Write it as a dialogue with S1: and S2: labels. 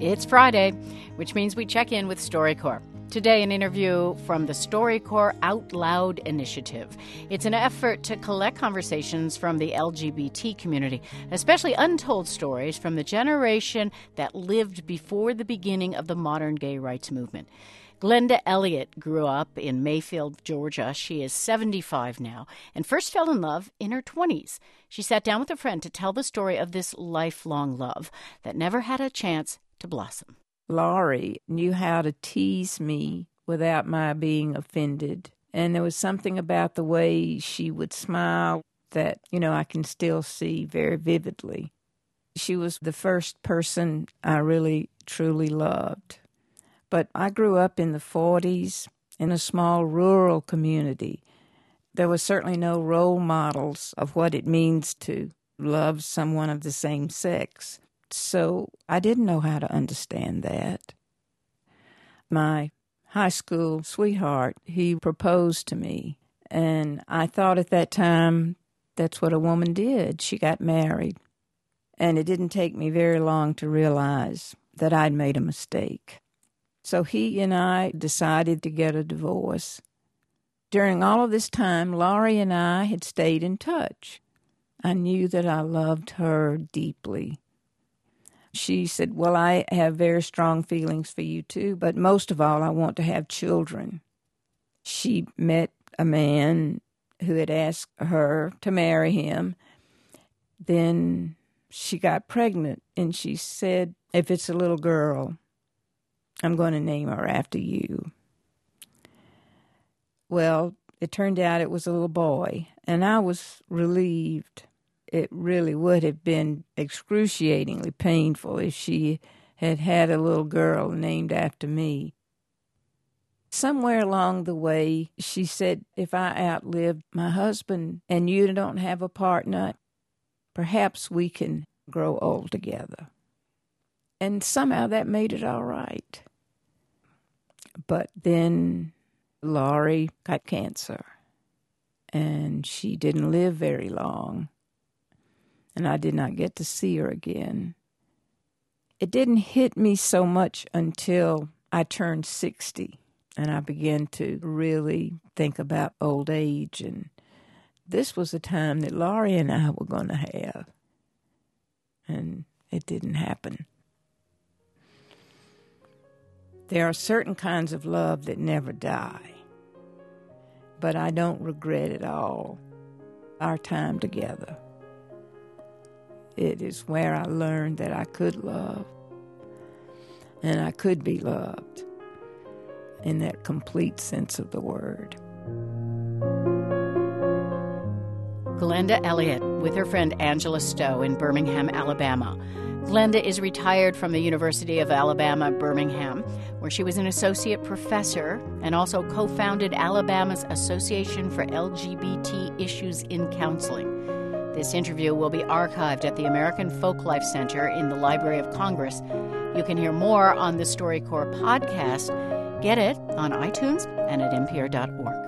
S1: It's Friday, which means we check in with StoryCorps. Today, an interview from the StoryCorps Out Loud initiative. It's an effort to collect conversations from the LGBT community, especially untold stories from the generation that lived before the beginning of the modern gay rights movement. Glenda Elliott grew up in Mayfield, Georgia. She is 75 now and first fell in love in her 20s. She sat down with a friend to tell the story of this lifelong love that never had a chance to blossom.
S2: Laurie knew how to tease me without my being offended. And there was something about the way she would smile that, I can still see very vividly. She was the first person I really, truly loved. But I grew up in the 40s in a small rural community. There was certainly no role models of what it means to love someone of the same sex. So I didn't know how to understand that. My high school sweetheart, he proposed to me. And I thought at that time that's what a woman did. She got married. And it didn't take me very long to realize that I'd made a mistake. So he and I decided to get a divorce. During all of this time, Laurie and I had stayed in touch. I knew that I loved her deeply. She said, well, I have very strong feelings for you too, but most of all, I want to have children. She met a man who had asked her to marry him. Then she got pregnant, and she said, if it's a little girl, I'm going to name her after you. Well, it turned out it was a little boy, and I was relieved. It really would have been excruciatingly painful if she had had a little girl named after me. Somewhere along the way, she said, if I outlived my husband and you don't have a partner, perhaps we can grow old together. And somehow that made it all right. But then Laurie got cancer, and she didn't live very long. And I did not get to see her again. It didn't hit me so much until I turned 60, and I began to really think about old age. And this was the time that Laurie and I were going to have. And it didn't happen. There are certain kinds of love that never die. But I don't regret at all our time together. It is where I learned that I could love, and I could be loved in that complete sense of the word.
S1: Glenda Elliott with her friend Angela Stowe in Birmingham, Alabama. Glenda is retired from the University of Alabama, Birmingham, where she was an associate professor and also co-founded Alabama's Association for LGBT Issues in Counseling. This interview will be archived at the American Folklife Center in the Library of Congress. You can hear more on the StoryCorps podcast. Get it on iTunes and at npr.org.